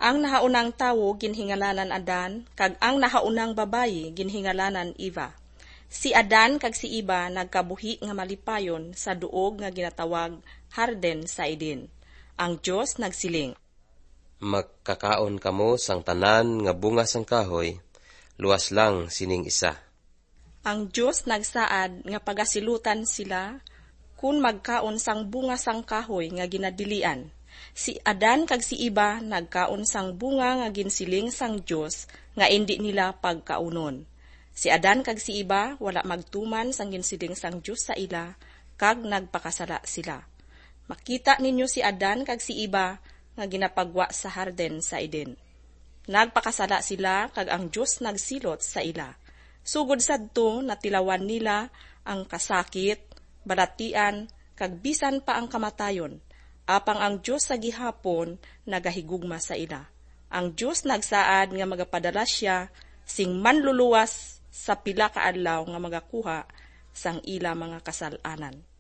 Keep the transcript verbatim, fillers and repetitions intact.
Ang nahaunang tawo ginhingalanan Adan, kag ang nahaunang babayi ginhingalanan Eva. Si Adan kag si Eva nagkabuhi nga malipayon sa duog nga ginatawag Harden sa Eden. Ang Dios nagsiling, Magkakaon kamo sang tanan nga bunga sang kahoy, luwas lang sining isa. Ang Dios nagsaad nga pagasilutan sila kun magkaon sang bunga sang kahoy nga ginadilian. Si Adan kag si Eva nagkaon sang bunga nga ginsiling sang Dios nga indi nila pagkaunon. Si Adan kag si Eva wala magtuman sang ginsiling sang Dios sa ila kag nagpakasala sila. Makita ninyo si Adan kag si Eva nga ginapagwa sa Harden sa Eden. Nagpakasala sila kag ang Dios nagsilot sa ila. Sugod sadto natilawan nila ang kasakit, balatian, kag bisan pa ang kamatayon. Apang ang Dios sa gihapon nagahigugma sa ila. Ang Dios nagsaad nga magapadala siya sing manluluwas sa pila ka adlaw nga magakuha sang ila mga kasalanan.